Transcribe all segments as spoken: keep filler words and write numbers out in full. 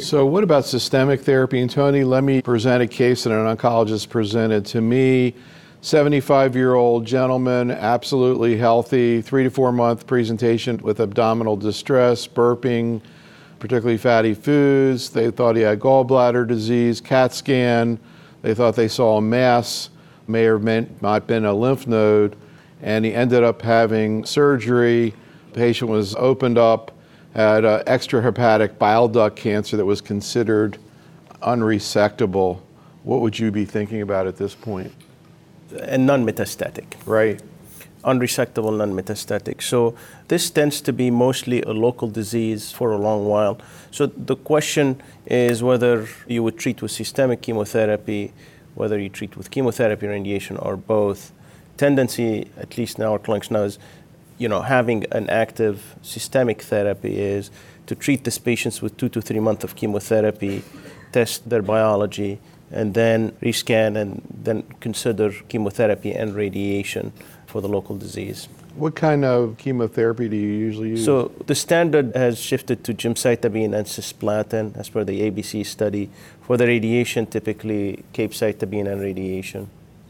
So what about systemic therapy? And Tony, let me present a case that an oncologist presented to me. seventy-five-year-old gentleman, absolutely healthy, three to four month presentation with abdominal distress, burping, particularly fatty foods. They thought he had gallbladder disease, CAT scan. They thought they saw a mass, may or may not have been a lymph node, and he ended up having surgery. The patient was opened up, had uh, extrahepatic bile duct cancer that was considered unresectable. What would you be thinking about at this point? And non-metastatic. Right. Unresectable, non-metastatic. So this tends to be mostly a local disease for a long while. So the question is whether you would treat with systemic chemotherapy, whether you treat with chemotherapy, radiation, or both. Tendency, at least in our clinics now, is you know, having an active systemic therapy is to treat these patients with two to three months of chemotherapy, test their biology, and then rescan and then consider chemotherapy and radiation for the local disease. What kind of chemotherapy do you usually use? So the standard has shifted to gemcitabine and cisplatin as per the A B C study. For the radiation, typically capecitabine and radiation.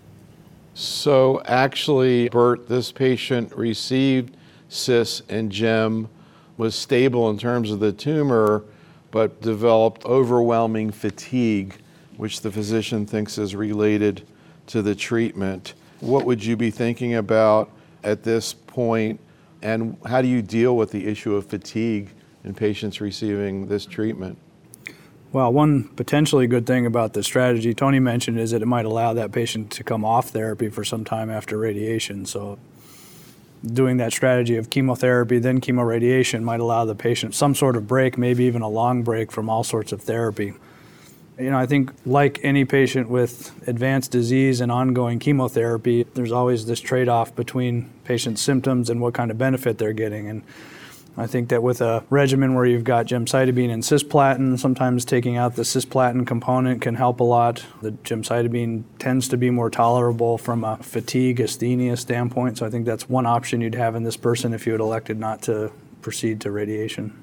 So actually, Bert, this patient received cis and gem, was stable in terms of the tumor, but developed overwhelming fatigue, which the physician thinks is related to the treatment. What would you be thinking about at this point, and how do you deal with the issue of fatigue in patients receiving this treatment? Well, one potentially good thing about the strategy Tony mentioned is that it might allow that patient to come off therapy for some time after radiation. So doing that strategy of chemotherapy, then chemoradiation might allow the patient some sort of break, maybe even a long break from all sorts of therapy. You know, I think like any patient with advanced disease and ongoing chemotherapy, there's always this trade-off between patient's symptoms and what kind of benefit they're getting. And I think that with a regimen where you've got gemcitabine and cisplatin, sometimes taking out the cisplatin component can help a lot. The gemcitabine tends to be more tolerable from a fatigue, asthenia standpoint, so I think that's one option you'd have in this person if you had elected not to proceed to radiation.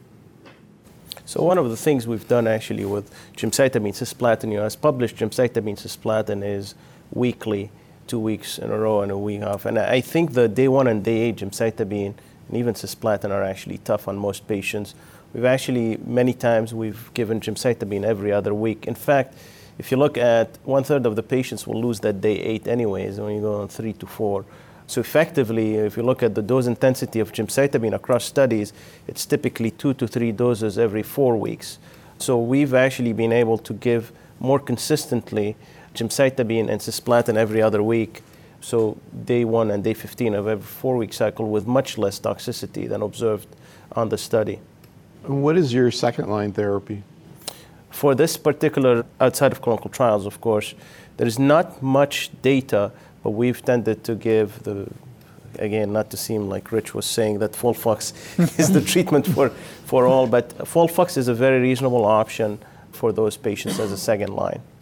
So one of the things we've done actually with gemcitabine cisplatin, you know, as published gemcitabine cisplatin is weekly, two weeks in a row and a week off. And I think the day one and day eight gemcitabine and even cisplatin are actually tough on most patients. We've actually, many times, we've given gemcitabine every other week. In fact, if you look at one third of the patients will lose that day eight anyways when you go on three to four. So effectively, if you look at the dose intensity of gemcitabine across studies, it's typically two to three doses every four weeks. So we've actually been able to give more consistently gemcitabine and cisplatin every other week. So day one and day fifteen of every four-week cycle with much less toxicity than observed on the study. And what is your second-line therapy? For this particular, outside of clinical trials, of course, there is not much data, but we've tended to give the, again, not to seem like Rich was saying that FOLFOX is the treatment for, for all, but FOLFOX is a very reasonable option for those patients as a second line.